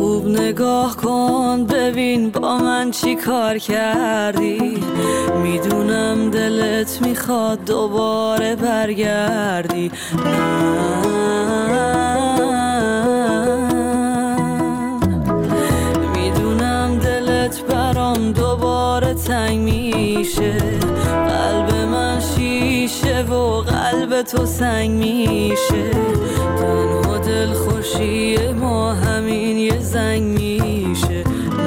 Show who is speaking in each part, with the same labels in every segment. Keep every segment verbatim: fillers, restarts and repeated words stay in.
Speaker 1: خوب نگاه کن ببین با من چی کار کردی. میدونم دلت میخواد دوباره برگردی. میدونم دلت برام دوباره تنگ میشه. قلب من شیشه و قلب تو سنگ میشه. تنها دل خوشی ما همین یه زنگ میشه.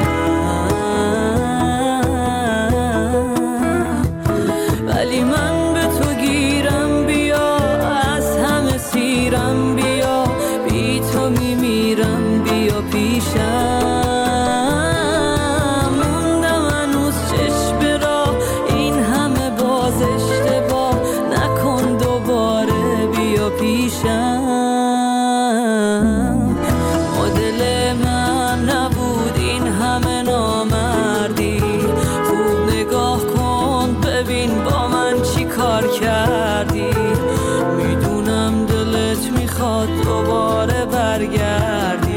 Speaker 1: ولی من به تو گیرم بیا، از همه سیرم بیا، بی تو میمیرم بیا پیشم. موندم هنوز چشم راه، این همه باز اشتباه نکن دوباره بیا پیشم. مدل من نبود این همه نامردی. خوب نگاه کن ببین با من چی کار کردی. میدونم دلت میخواد دوباره برگردی.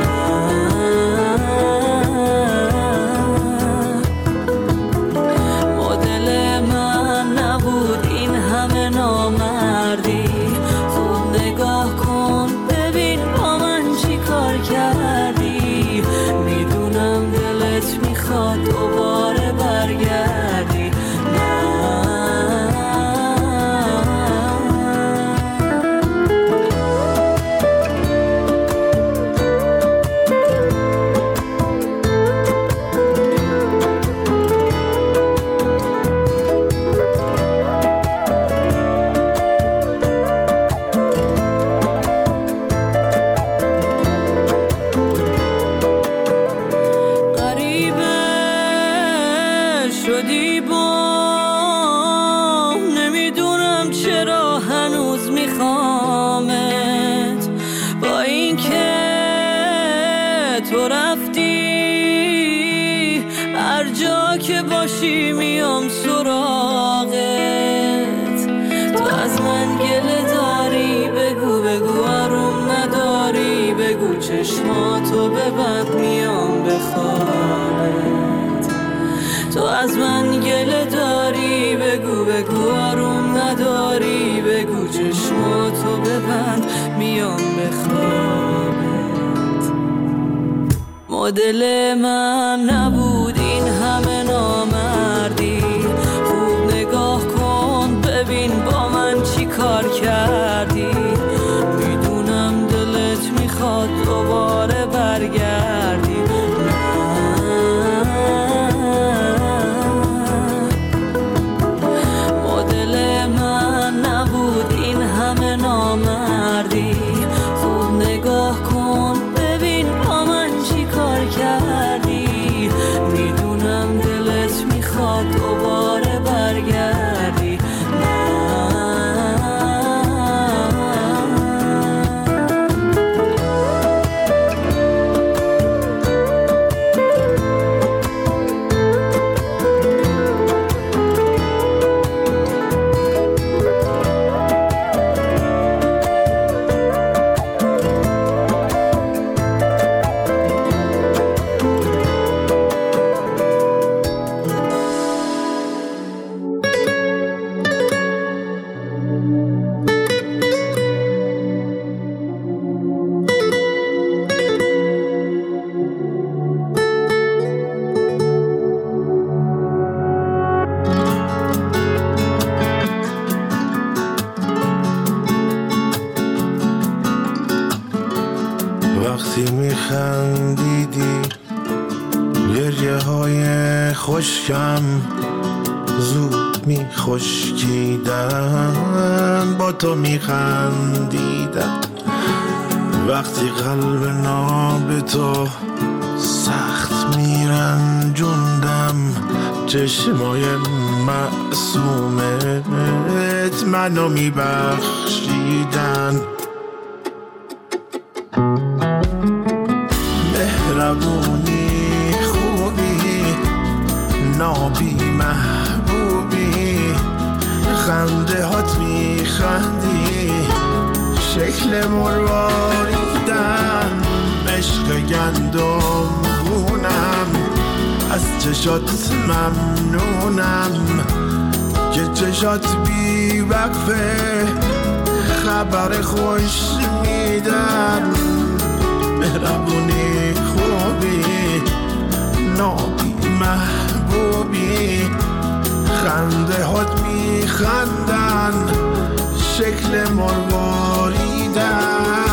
Speaker 1: مدل من نبود این همه نامردی. خوب نگاه کن ببین با من چی کار کردی. میدونم دلت میخواد دوباره برگردی. شدی با نمیدونم چرا هنوز میخوامت. با این که تو رفتی هر جا که باشی میام سراغت. تو از من گله داری بگو بگو آروم نداری بگو چشماتو ببند میام بخوابت. تو از من گله داری بگو بگو آروم نداری بگو چشماتو ببند میام بخوابت. مدل من نبود این همه نامردی. خوب نگاه کن ببین با من چی کار کردی. میدونم دلت میخواد دوباره برگردی. نامردی. خوب نگاه کن ببین با من چی کار کردی. میدونم دلت میخواد دوباره برگردی.
Speaker 2: وقتی میخندیدی گریه های خشکم زود میخشکیدن. با تو میخندیدم وقتی قلب ناب تو سخت میرنجوندم. چشمای معصومت منو میبخشیدن. مهربونی خوبی نابی محبوبی خنده هات میخندی شکل مرواریدن. عشق گندم گونم، از چشات ممنونم که چشات بی وقفه خبر خوش میدن. مهربونی خوبی نابی محبوبی، خنده هات میخندن شکل مرواریدن.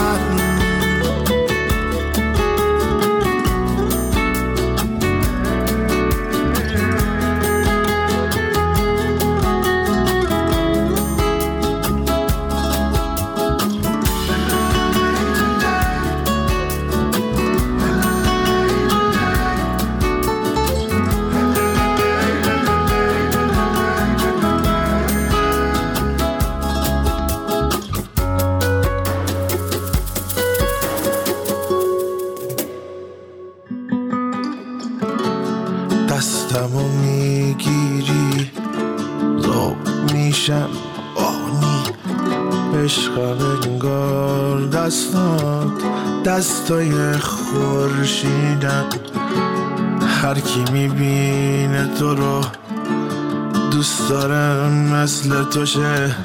Speaker 2: دستمو میگیری زاب میشم آنی، عشق انگار دستات دستای خورشیدن. هر کی میبینه تو رو دوست داره مثل تو شه،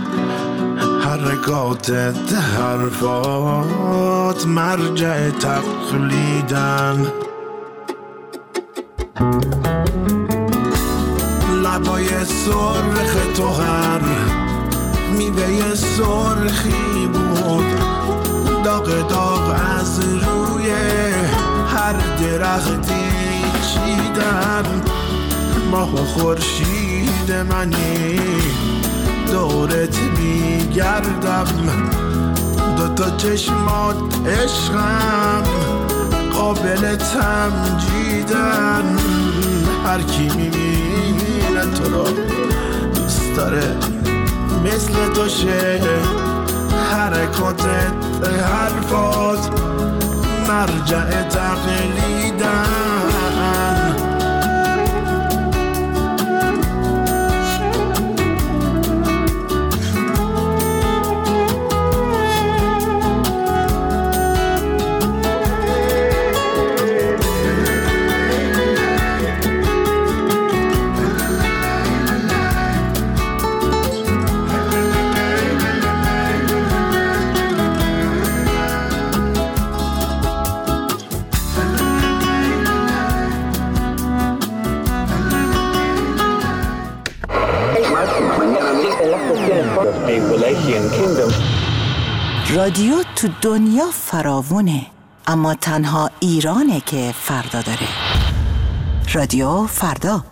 Speaker 2: حرکاتت حرفات مرجع تقلیدن. لبای سرخ تو هر میوه سرخی بود، داغ داغ از روی هر درختی چیدن. ماه و خورشید منی دورت میگردم، دوتا چشمات عشقم قابل تمجیدن. هر کی میبینه تو رو دوست داره مثل تو شه، حرکاتت حرفات مرجع تقلیدن.
Speaker 3: رادیو تو دنیا فراوونه، اما تنها ایرانه که فردا داره. رادیو فردا.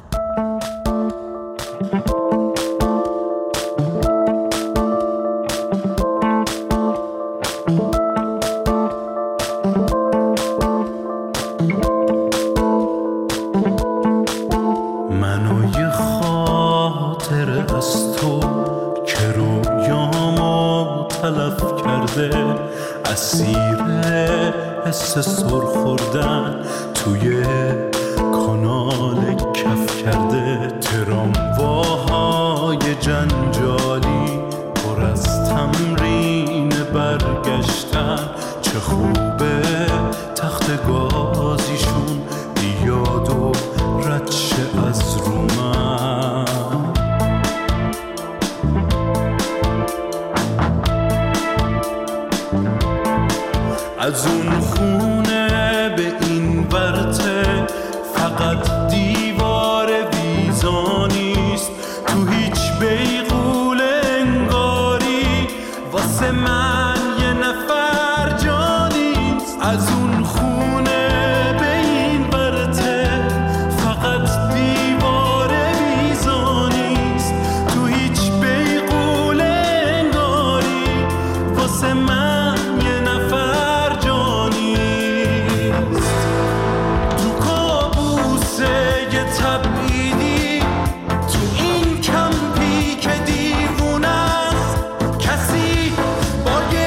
Speaker 4: منو یه خاطر از تو که رویامو تلف کرده، اسیر حس سر خوردن توی کانال کف کرده. ترامواهای جنجالی پر از تمرین برگشتن، چه خوبه تخت گازیشون بیاد و رد شه از رو من. از اون خونه به این ورته فقط دیوار ویزا نیست، تو هیچ بیغول انگاری واسه من یه نفر جا نیست. از اون خونه به این ورته فقط دیوار ویزا نیست، تو هیچ بیغول انگاری واسه من یه نفر تبعیدی تو این کمپی که دیوونه است. کسی با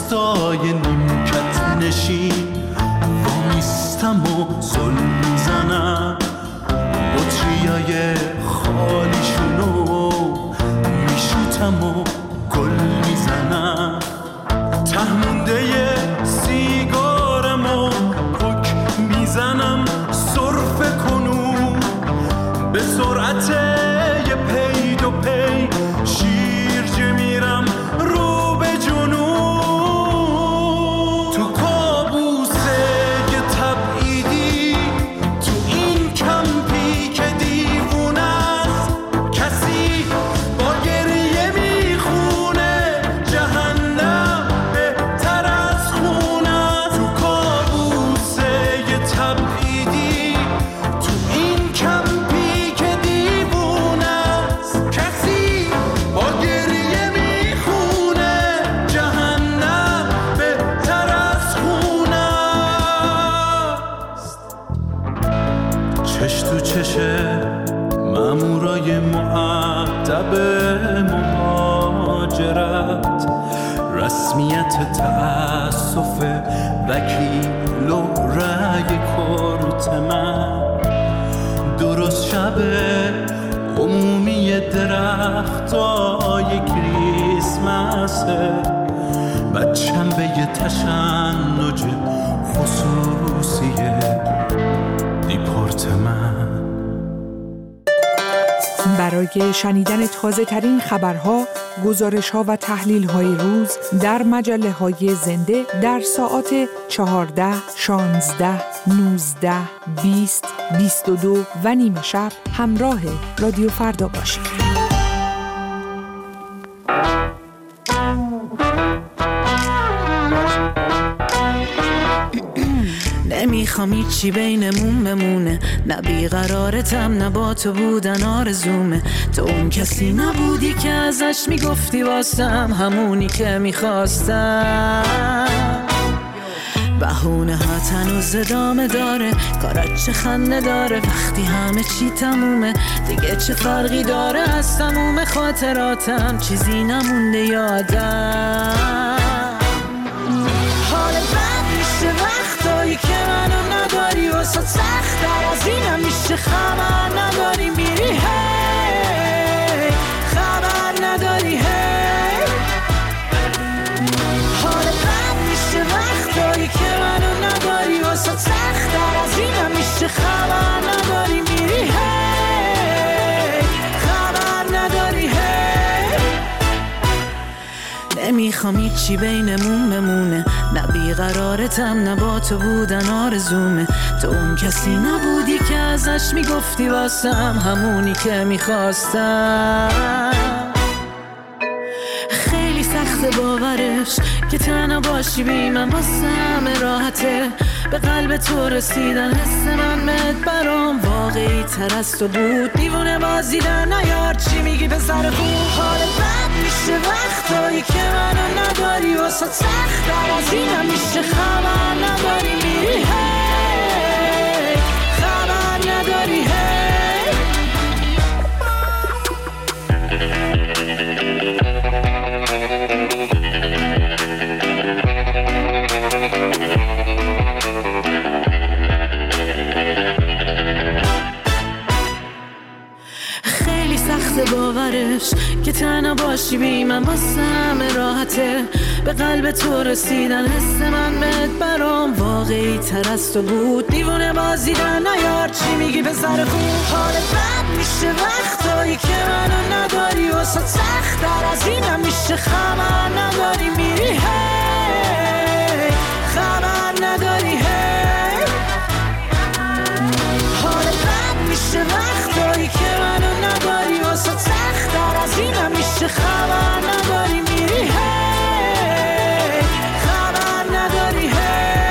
Speaker 4: روستای نیمکت نشین وامیستم و زل میزنم بطریای خالیشونو میشوتم و گل میزنم تهمونده سیگارم و پک میزنم سرفه کنون به سرعت یه پید و پی شیرجه میرم رو به جنون تو کابوسه یه تبعیدی تو این کمپی که دیوونه است کسی با گریه میخونه جهنم بهتر از خونه تو کابوسه یه تبعیدی تو این کمپی که دیوونه است کسی با گریه میخونه جهنم بهتر از خونه است چش تو چش مامورای مؤدب مهاجرت رسمیت تأسف وکیل و رأی کرت من درست شب عمومی درختای کریسمسه بچم به یه تشنج خصوصی دیپارتمن
Speaker 5: برای شنیدن تازه ترین خبرها، گزارش ها و تحلیل های روز در مجله های زنده در ساعات چهارده، شانزده، نوزده، بیست، بیست و دو و نیمه شب همراه رادیو فردا باشید.
Speaker 1: نمیخوام هیچی بینمون بمونه، نه بیقرارتم نه با تو بودن آرزومه. تو اون کسی نبودی که ازش میگفتی واسم همونی که میخواستم. بهونه ها تنوز ادامه داره، کارات چه خنده داره وقتی همه چی تمومه. دیگه چه فرقی داره از تموم خاطراتم، چیزی نمونده یادم. حال بد میشه وقتایی که منو نداری، واسه سخت‌تر از اینم میشه خبر نداری میری هی خبر نداری هی. حال بد میشه وقتایی که منو نداری، واسه سخت‌تر از اینم میشه خبر نداری میری هی خبر نداری هی. نمیخوام هیچی بینمون بمونه، نه بیقرارتم نه با تو بودن آرزومه. تو اون کسی نبودی که ازش میگفتی واسم همونی که میخواستم. خیلی سخت باورش که تنها باشی بی من واسم راحته. به قلب تو رسیدن حس من مت برام واقعی تر از تو بود. دیوونه بازیدن نیار چی میگی به سر خوب. حال بد میشه وقتایی که منو نداری، واسه سخت‌تر از اینم میشه خبر نداری میری هی خبر نداری هی. خیلی سخت باورش که تنها باشی بی من واسم راحته. به قلب تو رسیدن حس من مت برام واقعی تر از تو بود. دیوونه بازیدن نیار چی میگی به سر خوب. حال بد میشه وقتایی که منو نداری، واسه سخت‌تر از اینم میشه خبر نداری میری هی خبر نداری هی. حال بد میشه وقتایی که منو نداری، واسه سخت‌تر از اینم میشه خبر نداری میری هی خبر نداری هی.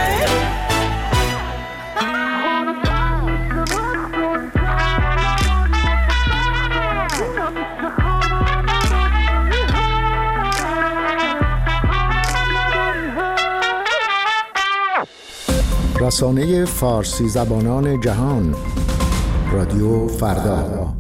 Speaker 6: رسانه فارسی زبانان جهان رادیو فردا.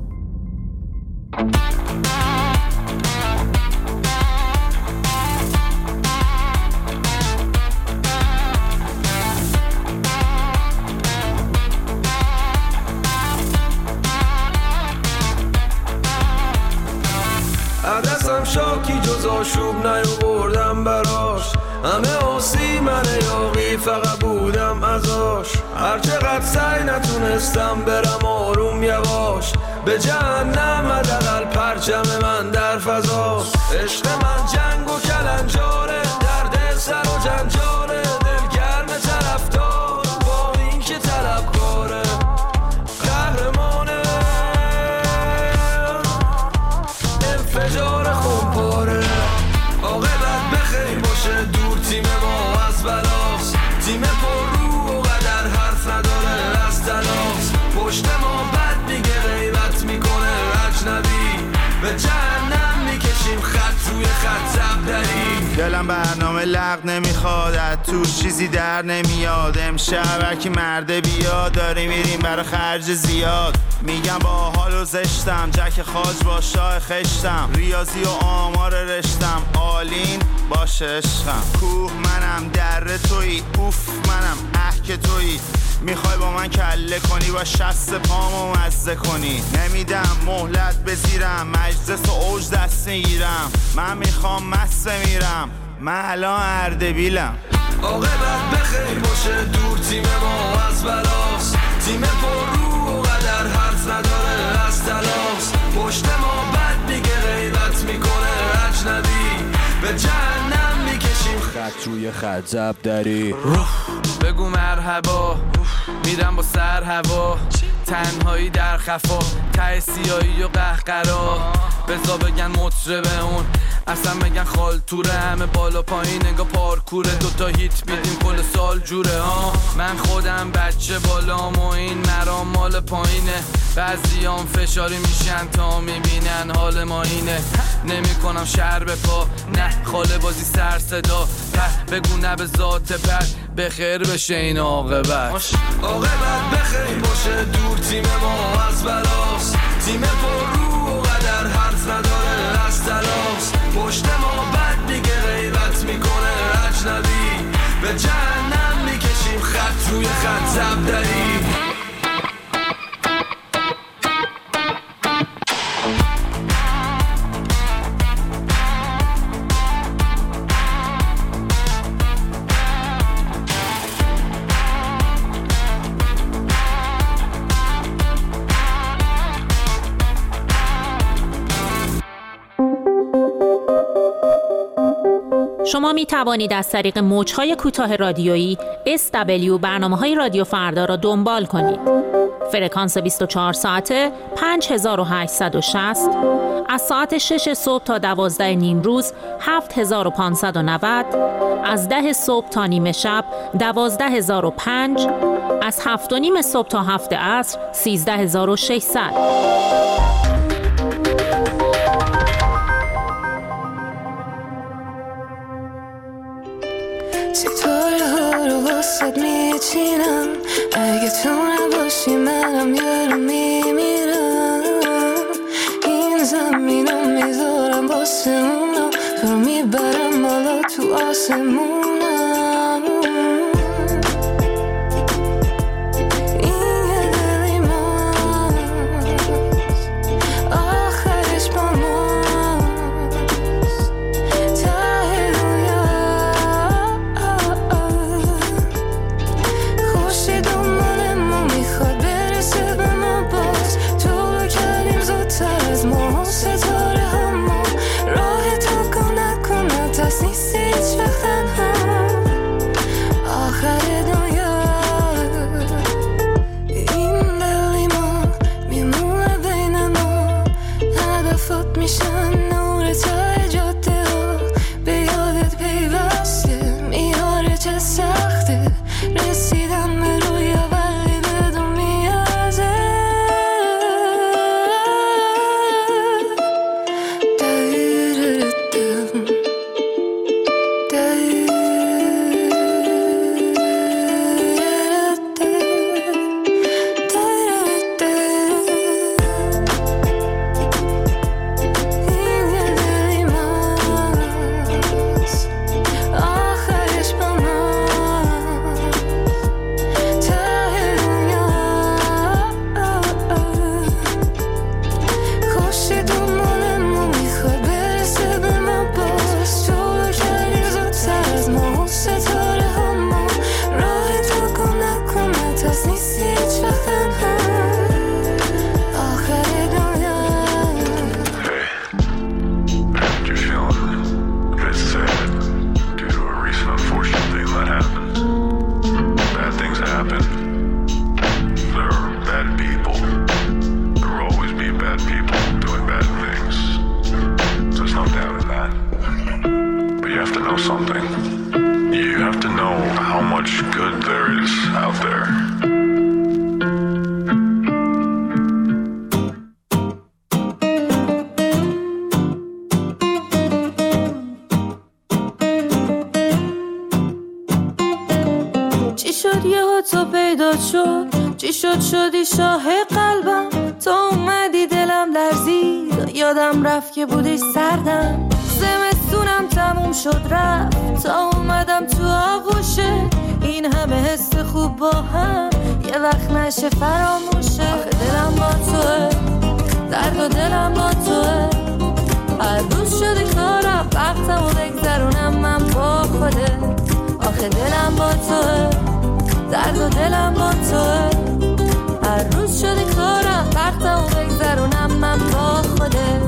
Speaker 2: آشوب نیاوردم براش، همه آسی من یاقی فقط بودم ازاش. هرچقدر سعی نتونستم برم آروم یواش، به جهنم حداقل پرچم من در فضاست. عشق من جنگ و کلنجاره، درد سر و جنجاره، دلگرم طرفدار با این که طلبکاره، قهرمانه انفجار خونپاره. عاقبت بخیر باشه دور تیم ما از بلاست، تیم پر رو و قدر حرف نداره از تلاست. پشت ما بد میگه غیبت میکنه اجنبی، به جهنم میکشیم خط روی خط زبدری.
Speaker 7: دلم برنامه لغ نمیخواد، از توش چیزی در نمیاد. امشب هرکی مرده بیاد، داریم میریم برای خرج زیاد. میگم با حال و زشتم، جک خاج با شاه خشتم، ریاضی و آمار رشتم، آلین باشه عشقم. کوه منم دره تویی، اوف منم احک تویی. میخوای با من کله کنی، با شست پامو مزه کنی. نمیدم مهلت بزیرم، مجلس و اوج دست میگیرم. من میخوام مست میرم، من الان اردبیلم.
Speaker 2: عاقبت بخیر باشه دور تیم ما از بلاست، تیم پر رو و قدر حرف نداره از تلاست. پشت ما بد میگه غیبت میکنه اجنبی، به جهنم میکشیم خط روی خط زبدری.
Speaker 8: بگو مرحبا، میرم با سر هوا، تنهایی در خفا، ته سیایی و قهقرا. بزا بگن مطربه اون، اصلا بگن خالتوره، همه بالا پایین انگا پارکوره. دوتا هیت بیدیم کل سال جوره ها. من خودم بچه بالام و این مرام مال پایینه، بعضیام فشاری میشن تا میبینن حال ما اینه. نمی کنم شهر به پا، نه خاله بازی سر صدا، به بگو نه به ذات بد، به خیر بشه این عاقبت.
Speaker 2: عاقبت بخیر باشه دور تیم ما از بلاست، تیم پر رو و قدر حرف نداره از تلاست. پشت ما بد میگه غیبت میکنه اجنبی، به جهنم میکشیم خط روی خط زبدری.
Speaker 9: شما می توانید از طریق موج‌های کوتاه رادیویی اس دبلیو برنامه‌های رادیو فردا را دنبال کنید. فرکانس بیست و چهار ساعته پنج هزار و هشتصد و شصت، از ساعت شش صبح تا دوازده نیم روز هفت هزار و پانصد و نود، از ده صبح تا نیمه شب دوازده هزار و پنج، از هفت و نیم صبح تا هفت عصر سیزده هزار و ششصد.
Speaker 1: ستاره ها رو واسد میچینم، اگه تو نباشی منم یارو میمیرم. این زمین رو میذارم واسه اونا، تو رو میبرم بالا تو آسمونم. این یه دلی ماست، آخرش با ماست. ته رویا خوشی دنبال ما میخواد برسه به ما باز. تو کردیم زودتر از ما، ستاره همون راه تو کن نکن، نترس نیستی هیچ وقت تنها.
Speaker 10: how much good there is out there.
Speaker 1: چی شد یهو تو پیدا شد، چی شد شدی شاه قلبم، تو اومدی دلم لرزید، یادم رفت که بودی سردم، زمستونم تموم شد رفت تا اومدم تو آغوشه، این همه حس خوب با هم یه وقت نشه فراموشه. آخه دلم با توه، درد و دلم با توه، هر روز شده کارم وقتم و بگذرونم من با خوده. آخه دلم با توه، درد و دلم با توه، هر روز شده کارم وقتم و بگذرونم من با خوده.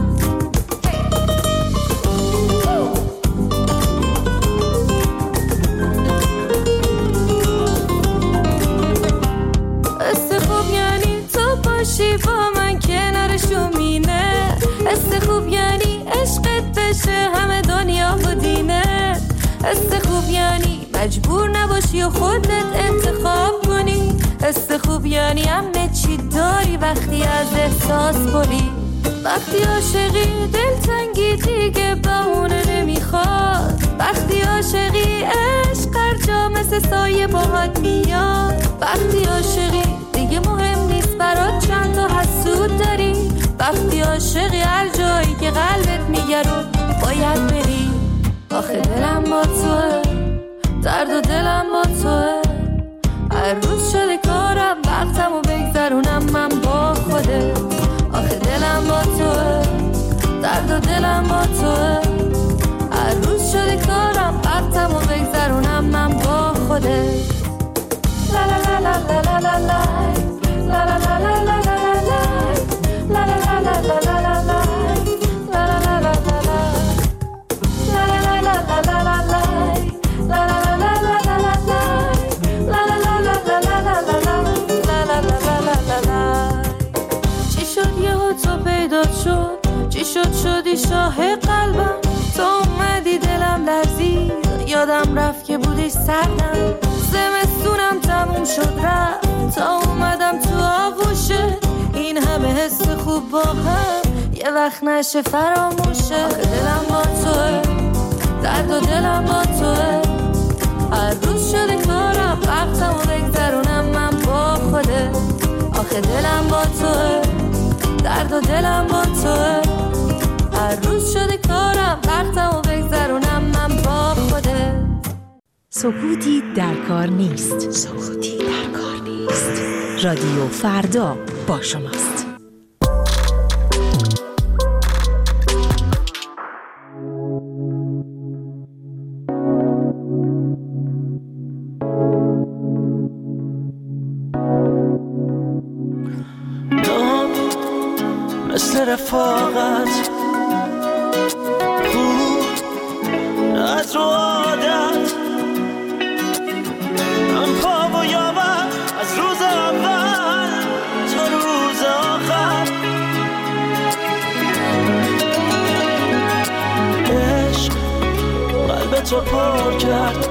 Speaker 1: خوب یعنی تو باشی با من کنار شومینه، است خوب یعنی عشقت بشه همه دنیا و دینه، است خوب یعنی مجبور نباشی و خودت انتخاب کنی، است خوب یعنی همه چی داری وقتی از احساس بولی، وقتی عاشقی دلتنگی دیگه بهونه نمیخواد، وقتی عاشقی عشق هر جا مثل سایه باهات میاد، وقتی عاشقی دیگه مهم نیست برات چند تا حسود داری، وقتی عاشقی هر جایی که قلبت میگه رو باید بری. آخه دلم با توه، درد و دلم با توه، هر روز شده کارم وقتم و بگذرونم من با خوده. آخه دلم با توه، درد و دلم با توه، هر روز شده کارم وقتم و بگذرونم من با خوده. لا لا لا لا لا لا لا لا لا لا لا لا لا لا لا لا لا لا. چی شد یهو تو پیدا شد، چی شد شدی شاه قلبم، تو اومدی دلم لرزید، یادم رفت که بودی سردم، زمستونم تموم شد رفت تا اومدم تو آغوشه، این همه حس خوب با هم یه وقت نشه فراموشه. آخه دلم با توه، درد و دلم با توه، هر روز شده کارم وقتم و بگذرونم من با خوده. آخه دلم با توه، درد و دلم با توه، هر روز شده کارم وقتم و بگذرونم من با خوده.
Speaker 3: سکوتی در کار نیست، سکوتی در کار نیست. رادیو فردا با شماست.
Speaker 4: مثل رفاقت خوب از رو عادت هم پا و یاور از روز اول تا روز آخر، عشق قلب تو پر کرد،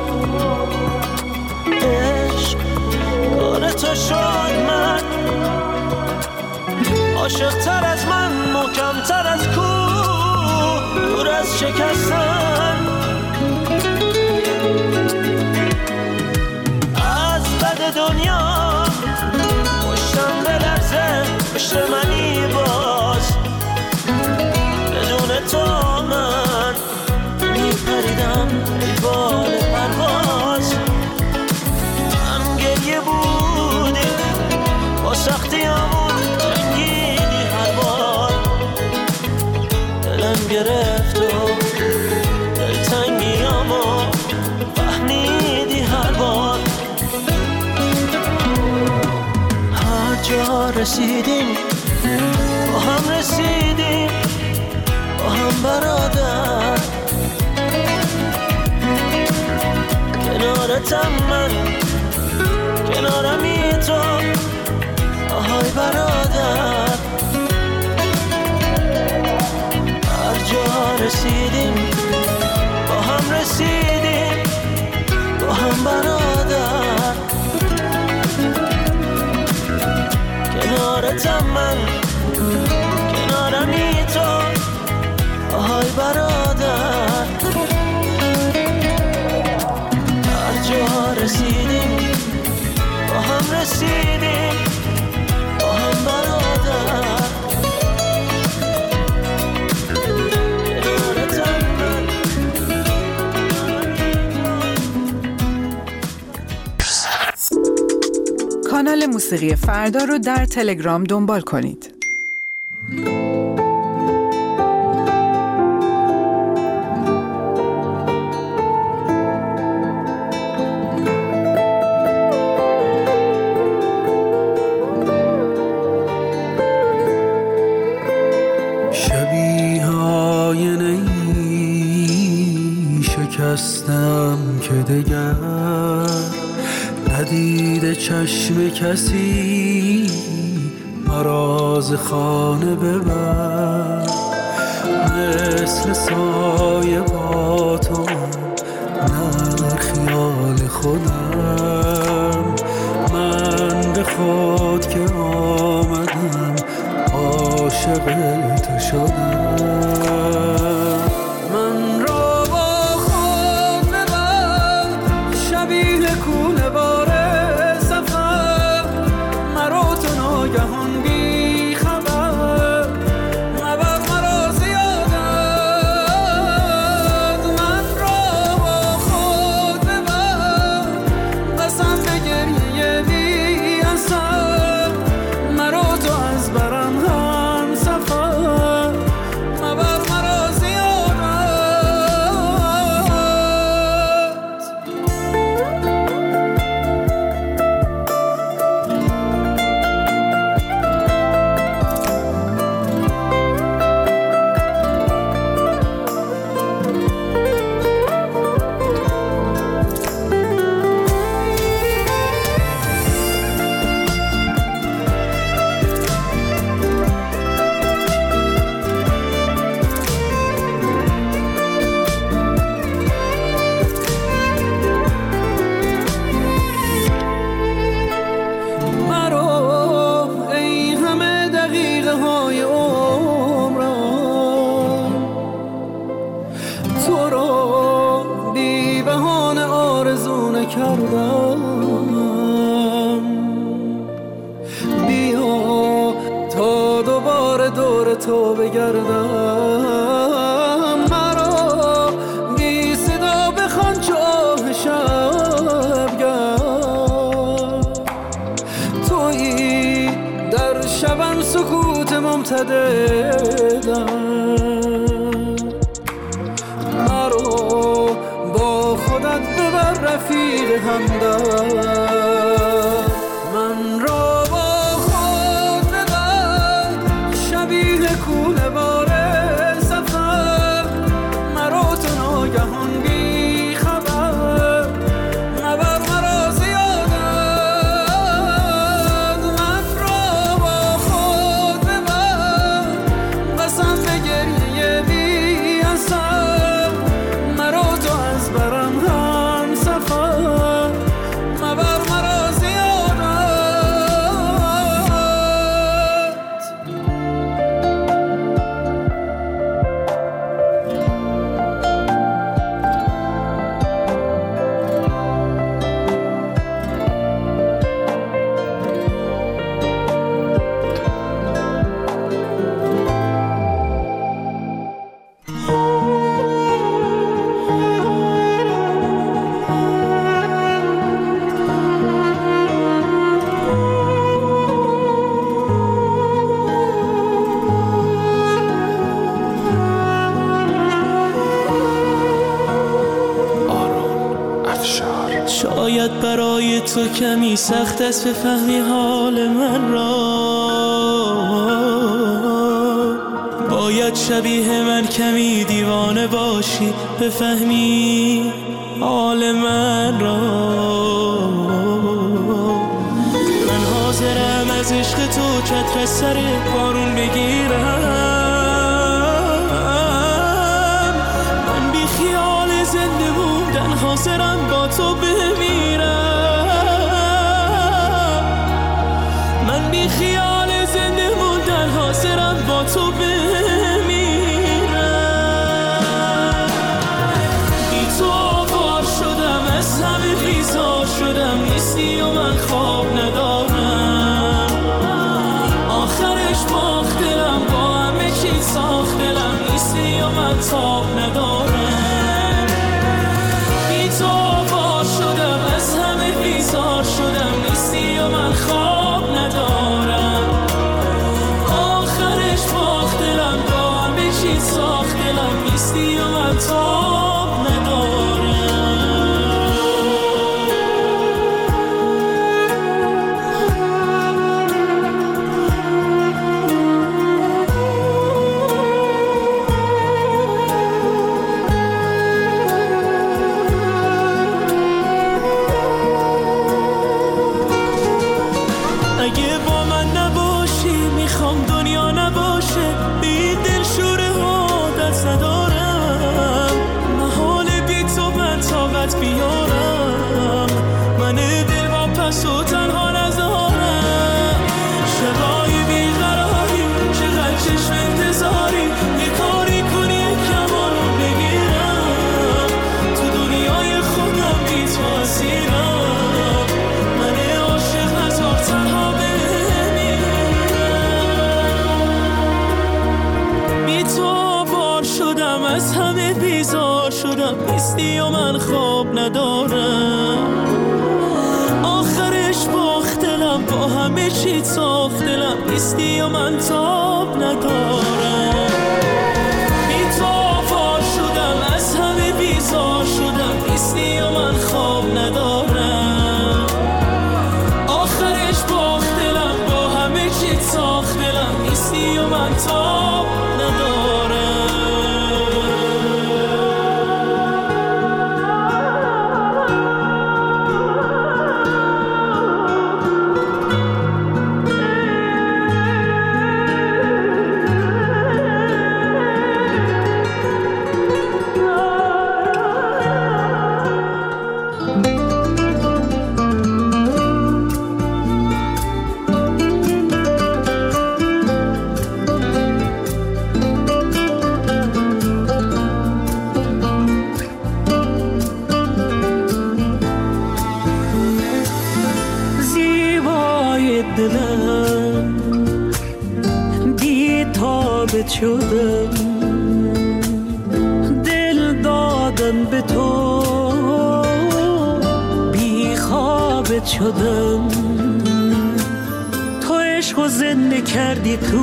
Speaker 4: عشق کار تو شد من، عاشق تر از من، محکم تر از کوه، دور از شکستن، از بد دنیا پشتم بلرزه، پشت منی باز، بدون تو من میپریدم ای بال پرواز، هم گریه بودی با سختی همون جنگیدی هر بار، دلم گرفت و دلتنگیامو فهمیدی هر بار، هر جا رسیدیم با هم رسیدیم، با هم برادر، کنارتم من، کنارمی تو، آهای برادر، هر جا رسیدیم با هم رسیدیم، با هم برادر. کنارتم من، کنارمی تو آهای برادر. هر جا رسیدیم با هم رسیدیم، با هم برادر.
Speaker 5: کانال موسیقی فردا رو در تلگرام دنبال کنید.
Speaker 2: شبیه آینه ای شکستم که دگر ندیده چشم کسی مراز خانه ببر. مثل سایه با تو در خیال خودم، من به خود که آمدم عاشق تو شدم. من را با خود ببر شبیه کوله باره سفر، مرا تو ناگهان بی خبر مبر مرا زیادت. من را با خود ببر قسم به گریه بی اثر، مرا تو از برم هم سفر مبر مرا زیادت. بیا تا دوباره دور تو بگردم، مرا بی صدا بخوان چاه شبگرد. تویی در شبم سکوت ممتددم، مرا با خودت ببر رفیق همدم. من را با خود ببر شبیه کوله باره سفر، مرا تو ناگهان بی خبر مبر مرا زیادت. من را با خود ببر قسم به گریه بی اثر، مرا تو از برم هم سفر مبر مرا زیادت.
Speaker 4: شاید برای تو کمی سخت است بفهمی حال من را، باید شبیه من کمی دیوانه باشی بفهمی حال من را. من حاضرم از عشق تو چتر سر بارون بگیرم، من بی خیال زنده موندن حاضرم با تو بمیرم. من بی خیال زنده تو بمیرم. بی تو آوار شدم، از همه بیزار شدم، نیستی و من خواب ندارم. آخرش باخت دلم، با همه چی ساخت دلم، نیستی و من تاب ندارم. بی تو آوار شدم، از همه بیزار شدم، نیستی و من خواب ندارم. آخرش باخت دلم، با همه چی ساخت دلم، نیستی و من تاب ندارم. اگه با من نباشی میخوام دنیا نباشه، بی دل شوره عادت ندارم. محال بی تو من طاقت بیارم، من دل با پس و تنها نذارم. شبای بیقراری چقدر چشم انتظاری، یه کاری کنی یه کمان رو بگیرم. تو دنیای خودم بی تو اسیرم، من عاشق نذار تنها شدم، از همه بیزار شدم، نیستی و من خواب ندارم. آخرش باخت دلم، با همه چی ساخت دلم، نیستی و من تاب ندارم. بی تو آوار شدم، از همه بیزار شدم، نیستی و من خواب ندارم. آخرش باخت دلم، با همه چی ساخت دلم، نیستی و من تاب ندارم. دلم بی تابت شدم، دل دادم به تو بی خوابت شدم. تو عشق و زنده کردی تو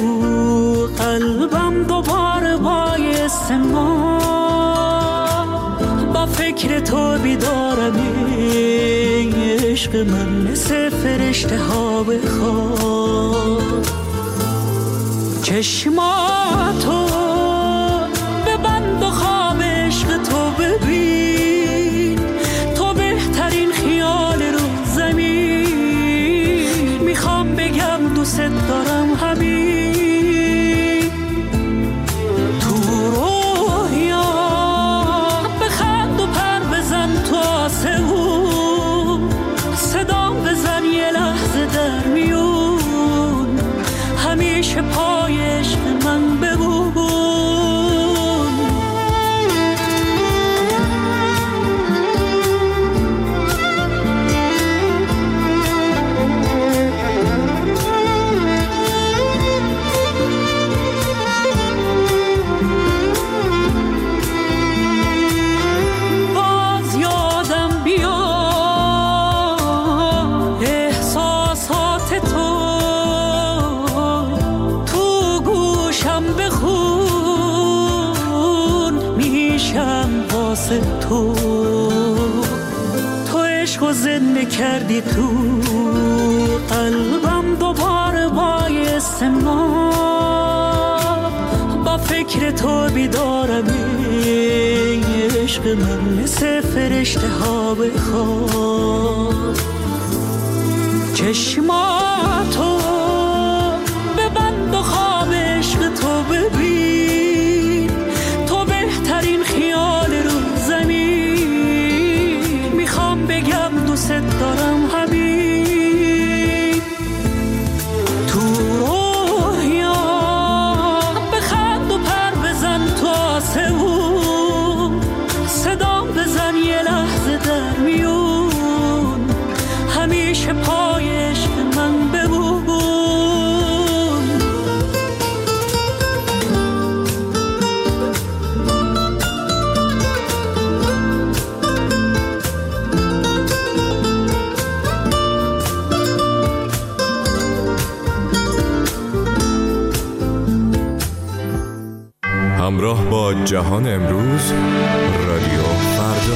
Speaker 4: قلبم، دوباره باعث ما با فکر تو بیدارم. عشق من مثل فرشته ها بخواب، چشماتو ببند و خواب عشق تو ببین. تو بهترین خیال رو زمین، میخوام بگم دوست دارم همین. تو رویا بخند و پر بزن تو آسمون، صدا بزن یه لحظه در میون، همیشه پای عشق من بمون. باز یادم بیا احساسات تو، تو گوشم بخون میشم واسه تو. تو عشق و زنده کردی تو قلبم، دوباره باعث ما با فکر تو بیدارم. عشق من مثل فرشته ها بخواب، چشماتو ببند و خواب عشق تو ببین. تو بهترین خیال رو زمین، میخوام بگم دوست دارم همین. تو رویا
Speaker 1: در میون، همیشه پای عشق من بمون.
Speaker 11: همراه با جهان امروز، رادیو فردا.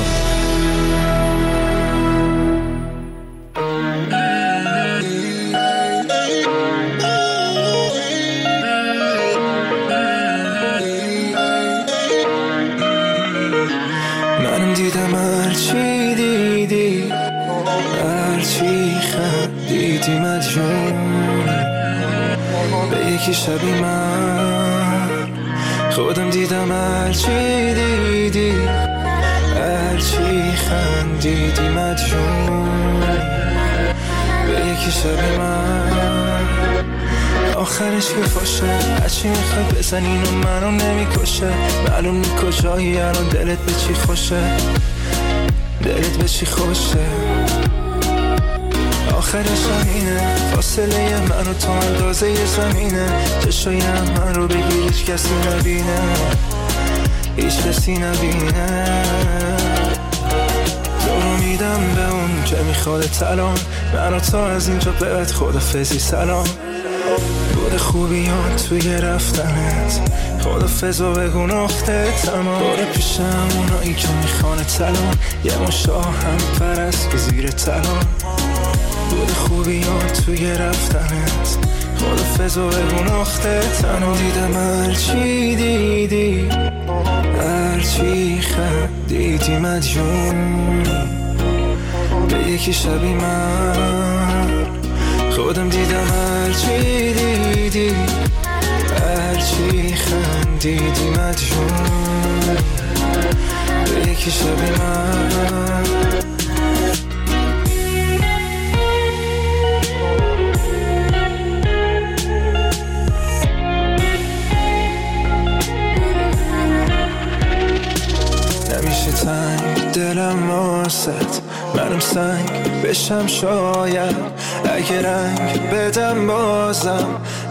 Speaker 2: منم دیدم هرچی دیدی، هرچی خندیدی مدیون به یکی شبی من. خودم دیدم هرچی دیدی، هرچی خندیدی مدیون به یکی شبی من. آخرش که فاشه هرچی میخوای بزن اینو منو نمیکشه. معلوم نی کجایی الان دلت به چی خوشه، دلت به چی خوشه. آخرش همینه، فاصله من و تو اندازه ی زمینه. چشای من رو بگیر هیچ کسی نبینه، هیچ کسی نبینه. دورو میدم به اون که میخواد الان، من و تو از اینجا به بعد خدافظی سلام. بود خوبیان توی رفتنت، خدافظ و بگو نقطه تمام. باره پیشم اونایی که میخوانه الان، یه مشاه هم پرست که زیر تلان. بود خوبیان توی رفتنت، خدافظ و بگو نقطه تنها. دیدم هرچی دیدی، هرچی خندیدی مدیون به یکی شبی من. خودم دیدم هرچی دیدی، هرچی خندیدی مدیون به یکی شبی من. تنگ دلم واسط، منم سنگ بشم شاید. اگه رنگ بدم بازم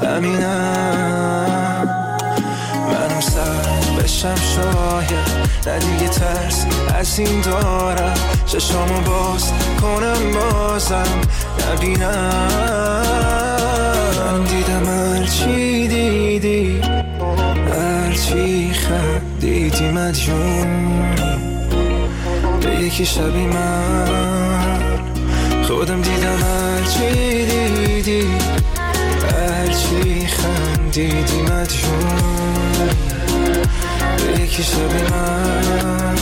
Speaker 2: همینم. منم سر بشم شاید، نه دیگه ترس از این دارم. چشامو باز کنم بازم نبینم. من دیدم هرچی دیدی، هرچی خندیدی مدیون به یکی شبی من. خودم دیدم هرچی دیدی، هرچی خندیدی مدیون به یکی شبی من.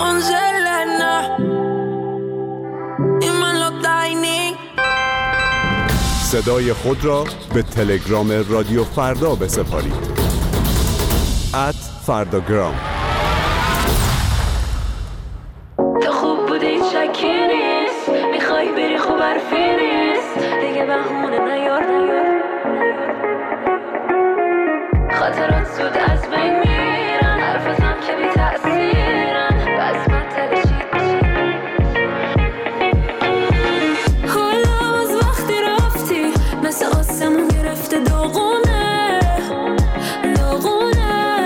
Speaker 1: Angelina این من لب داینی.
Speaker 11: صدای خود را به تلگرام رادیو فردا بسپارید. ات فرداگرام.
Speaker 1: تو خوب بودی شکی نیست، میخوای بری خوب حرفی نیست، دیگه بهونه نیار نیار. خاطرات زود از بین میرن، حرفتم که بی تأثیرن، بس من تلشید حالا از وقتی رفتی مثل آسمون گرفته داغونه داغونه.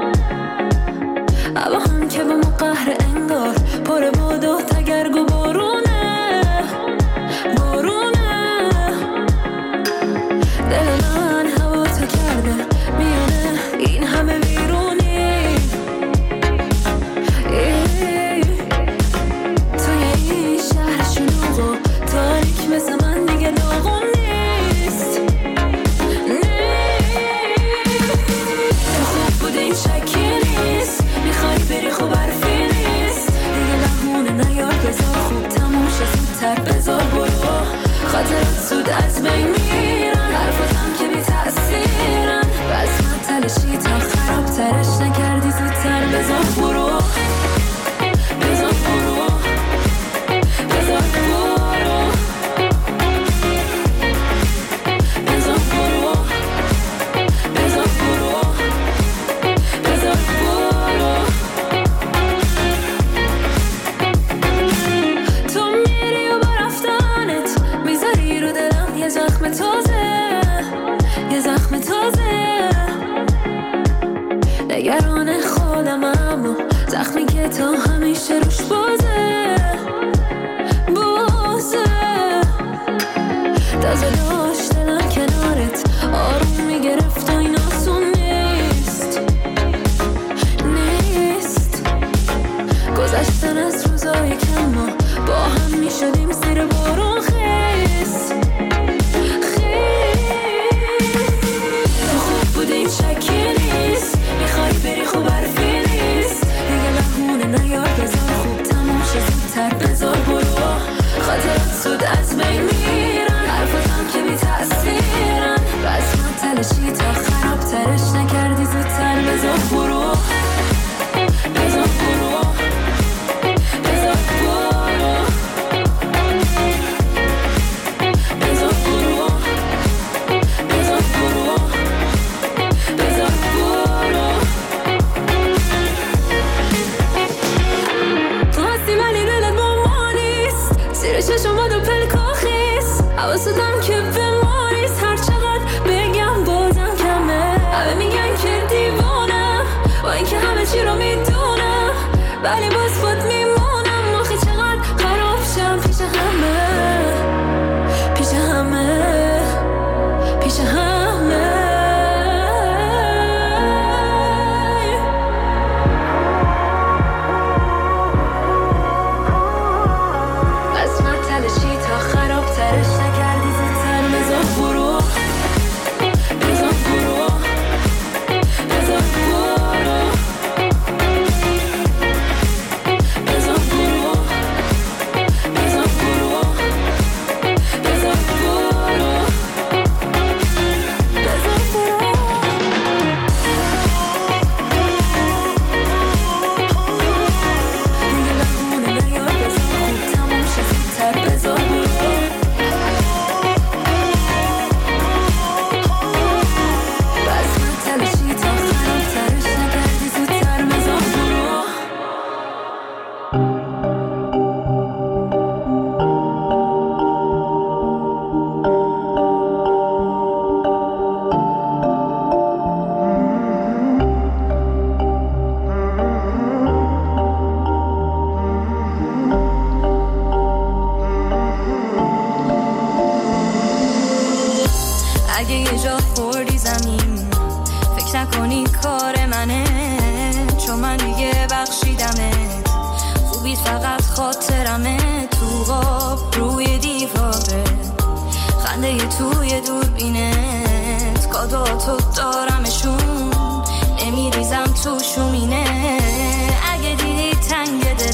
Speaker 1: اما هم که با ما قهر انگار پر باد و تگرگ و بارونه بارونه. دل من هوا تو کرده میونه این همه بیرونی، توی این شهر شلوغ و تاریک مثل من دیگه داغون نیست. تو خوب بودی شکی نیست، میخوای بری خوب حرفی نیست، دیگه بهونه نیار بذار خوب تموم شه زودتر بذار برو. خاطرات زود از بین میرن، حرفاتم که بی تأثیرن، بس من تلشی تا خراب ترش نکردی زودتر بذار برو بذار برو بذار برو بذار برو بذار برو بذار برو. تو میری و با رفتنت میذاری رو دلم یه زخم تازه یه زخم تازه. نگران خودم اما زخمی که تا همیشه روش بازه بازه. تازه داشت دلم کنارت آروم میگرفت و این آسون نیست نیست. گذشتن از روزای کم ما با هم میشدیم زیر بارون خیس بودی شکی نیست، میخوای بری خوب حرفی نیست، دیگه بهونه نیار بذار خوب تموم شه زودتر بذار برو. خاطرات زود از بین میرن، حرفاتم که بی تأثیرن، بس من تلشی تا خراب ترش نکردی زودتر بذار برو بذار برو بذار برو بذار برو بذار برو بذار برو. تو هستی ولی دلت با ما نیست، زیر چشمات و پلکا خیس، حواستم که به ما نیست، هر چقدر بگم بازم کمه. همه میگن که دیوانم با اینکه همه چی رو میدونم، ولی باز باد میمونم. آخه چقدر خراب شم پیش همه پیش همه پیش همه. توشون اینه. اگه دیدی تنگ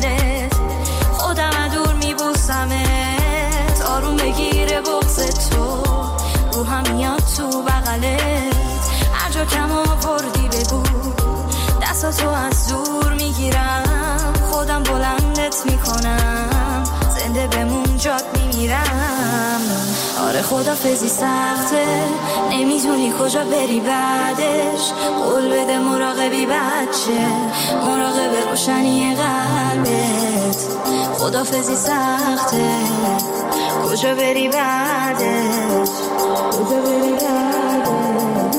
Speaker 12: میاد تو بغلت، هر جا کم آوردی بگو، دستاتو از دور میگیرم، خودم بلندت میکنم، زنده بمون جات میمیرم. آره خدافظی سخته، نمیدونی کجا بری بعدش، قول بده مراقبی بچه، مراقب روشنی قلبت. خدافظی سخته، کجا بری بعدش، کجا بری بعدش.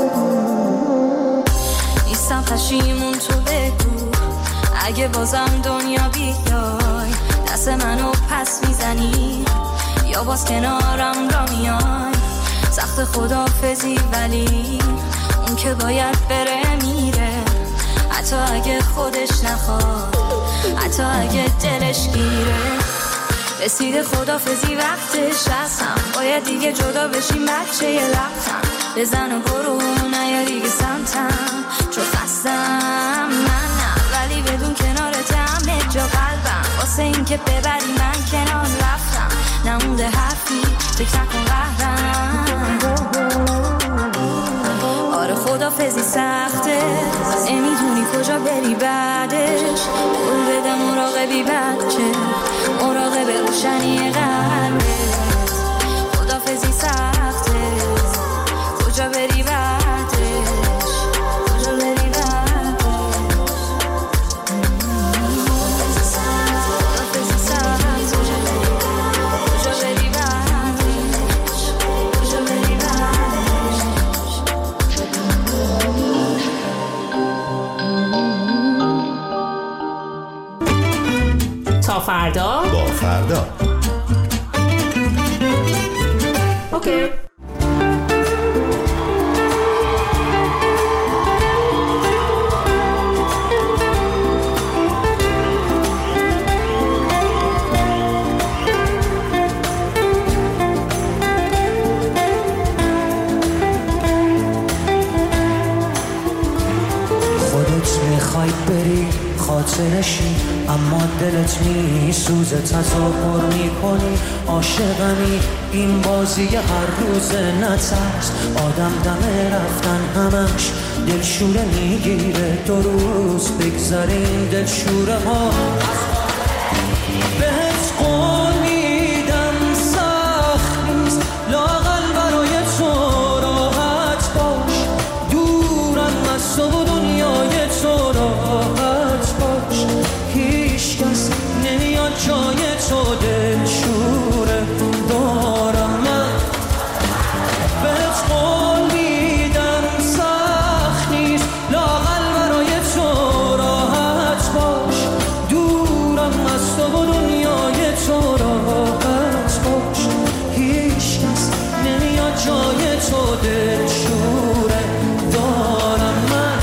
Speaker 12: نیستم پشیمون تو بگو، اگه بازم دنیا بیای، دست منو پس میزنی یا باز کنارم را میای. سخت خدافظی ولی اون که باید بره میره، حتی اگه خودش نخواد، حتی اگه دلش گیره. رسید خدافظی وقتش هستم، باید دیگه جدا بشیم بچه یه لبتم، بزن و برو نیا دیگه سمتم، چون خستم من نه، ولی بدون کنارت همه جا قلبم، واسه این که ببری من کنار رفتم، نمونده حرفی فکر نکن قهرم. آره خدافظی سخته، نمیدونی کجا بری بعدش، قول بده مراقبی بچه، مراقب روشنی قلبت. خدافظی سخته، کجا بری بعدش، کجا بری بعدش.
Speaker 9: تا فردا
Speaker 6: با فردا.
Speaker 9: اوکی.
Speaker 13: خودت میخوای بری خاطرشی، اما دلت میسوزه، تظاهر میکنی عاشقمی، این بازی هر روز نترس، آدم دم رفتن همش دلشوره میگیره، دو روز بگذاریم دلشوره ها. بهت قول میدم سخت نیست، لااقل برای تو راحت باش، دورم از تو و دنیای تو راحت باش، هیچ کس نمیاد جای تو دلشوره دارم من. بهت قول میدم سخت نیست، لااقل برای تو راحت باش، دورم از تو و دنیای تو راحت باش، هیچ کس نمیاد جای تو دلشوره دارم من.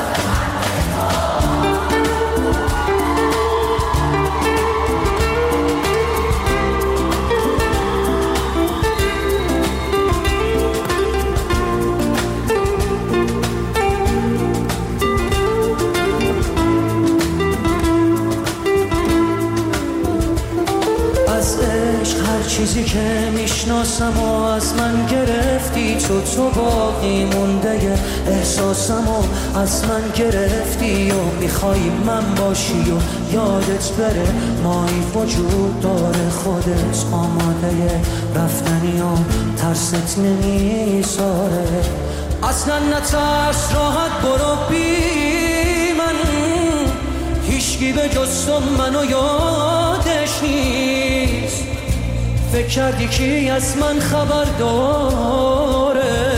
Speaker 13: چیزی که میشناسم و از من گرفتی، تو تو باقی مونده احساسم و از من گرفتی و میخوای من باشی و یادت بره مایی وجود داره، خودت آماده رفتنی و ترست نمیذاره، اصلا نترس راحت برو بی من، هیچکی به جز تو منو یادش نیست، فکر کردی کی از من خبر داره،